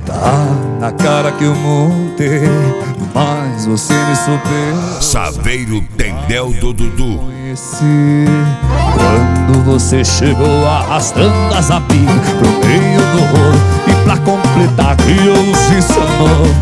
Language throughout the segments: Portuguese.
Tá na cara que eu montei, mas você me superou. Saveiro Tendel do Dudu. Conheci quando você chegou arrastando as amigas pro meio do rolo, e pra completar criou-se seu nome.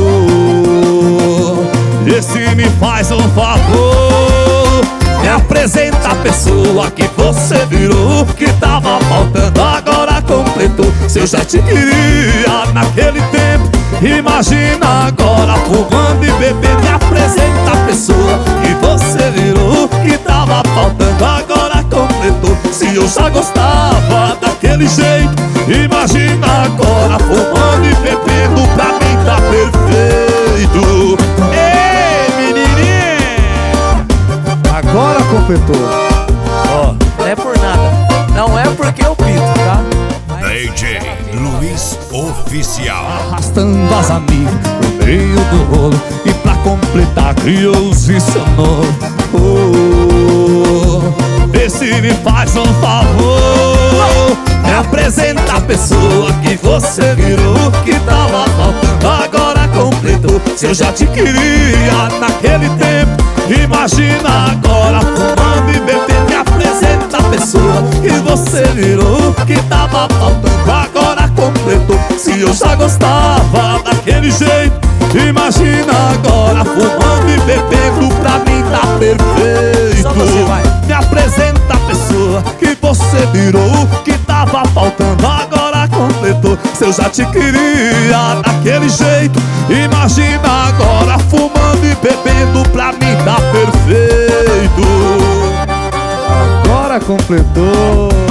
Esse me faz um favor, me apresenta a pessoa que você virou. Que tava faltando agora completou. Se eu já te queria naquele tempo, imagina agora fumando e bebendo. Me apresenta a pessoa que você virou. Que tava faltando agora completou. Se eu já gostava daquele jeito, imagina agora fumando e bebendo. Pra mim tá perfeito. Ei, menininha, Agora completou. Ó, não é por nada, não é porque eu pinto, tá? DJ Luiz Oficial. arrastando as amigas pro meio do rolo, e pra completar criou-se seu nome. Vê se me faz um favor, me apresenta a pessoa que você virou. Que tava faltando agora completou. Se eu já te queria naquele tempo, imagina agora fumando e bebendo. Me apresenta a pessoa que você virou. Que tava faltando agora completou. Se eu já gostava daquele jeito, imagina agora fumando e bebendo. Pra mim tá perfeito. Só você vai. Me apresenta a pessoa que você virou. Que tava faltando agora completou. Se eu já te queria daquele jeito, imagina agora fumando e bebendo. Pra mim tá perfeito. Agora completou.